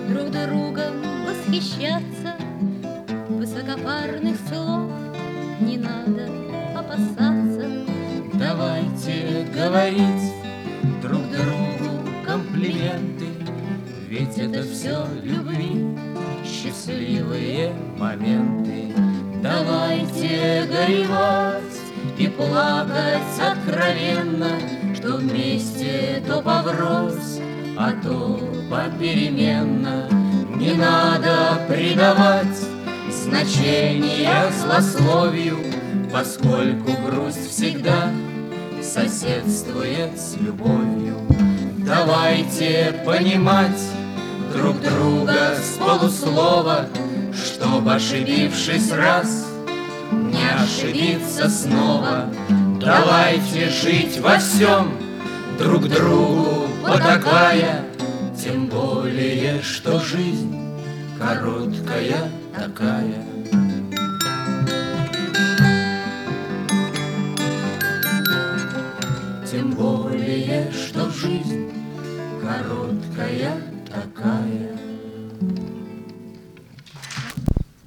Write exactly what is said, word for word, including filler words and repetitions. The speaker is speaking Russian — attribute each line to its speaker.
Speaker 1: друг другом восхищаться. Высокопарных слов не надо опасаться.
Speaker 2: Давайте говорить друг другу комплименты, ведь это все любви, счастливые моменты. Давайте горевать и плакать откровенно, что вместе, то поврось, а то попеременно. Не надо придавать значения злословию, поскольку грусть всегда соседствует с любовью. Давайте понимать друг друга с полуслова, чтоб, ошибившись раз, не ошибиться снова. Давайте жить во всем, друг другу потакая, тем более, что жизнь короткая такая. Тем более, что жизнь короткая такая.